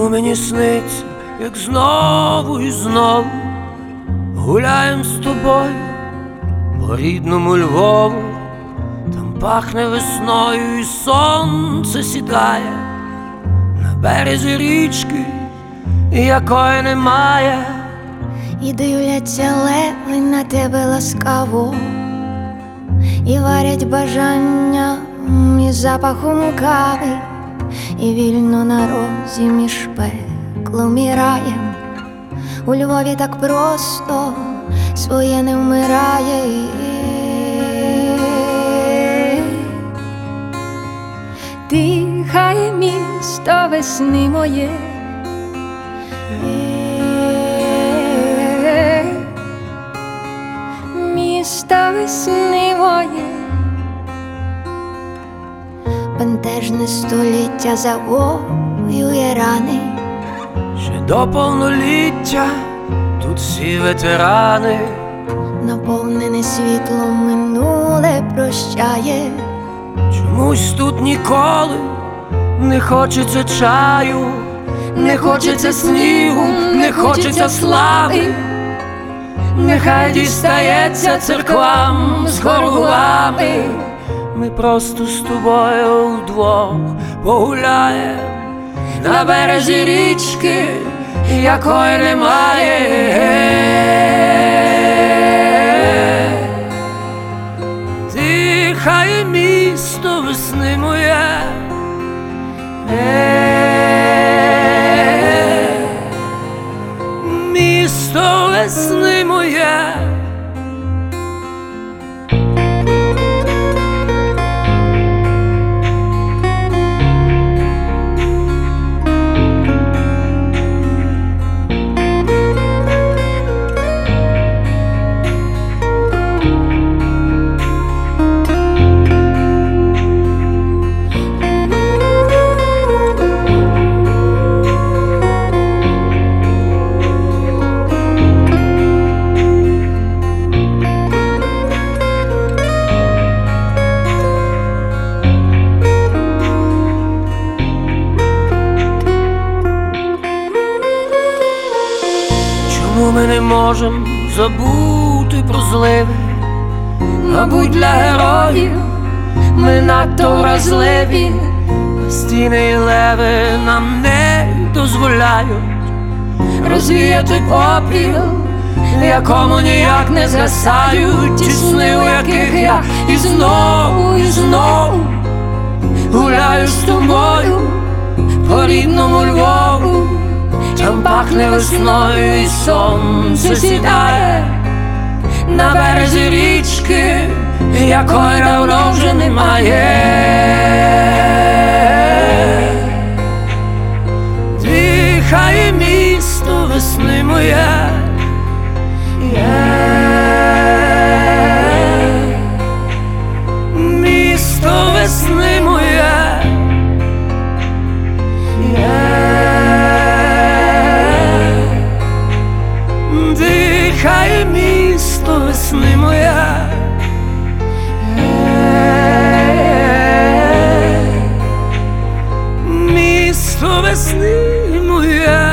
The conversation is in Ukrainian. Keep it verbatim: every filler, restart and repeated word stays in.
Чому мені сниться, як знову і знову гуляєм з тобою по рідному Львову? Там пахне весною і сонце сідає на березі річки, якої немає. І дивляться леви на тебе ласкаво, і варять бажання із запахом кави, і вільно на розі між пеклом і раєм. У Львові так просто своє не вмирає. Дихає місто весни моє, місто весни моє. Бентежне століття завоює рани. Ще до повноліття тут всі ветерани. Наповнене світлом минуле прощає. Чомусь тут ніколи не хочеться чаю, не хочеться снігу, не хочеться слави. Нехай дістається церквам з хоргулами. Ми просто з тобою вдвох погуляєм на березі річки, якої немає. Дихає місто весни моє, місто весни моє. Чому ми не можем забути про зливи? Мабуть, для героїв ми надто вразливі. Стіни і леви нам не дозволяють розвіяти попіл, в якому ніяк не згасають ті сни, у яких я і знову, і знову гуляю з тобою по рідному Львову. Там пахне весною і сонце сідає на березі річки, якої давно вже немає. Дихає місто весни моє, місто весни моє. Дихає місто весни моя, місто весни моя.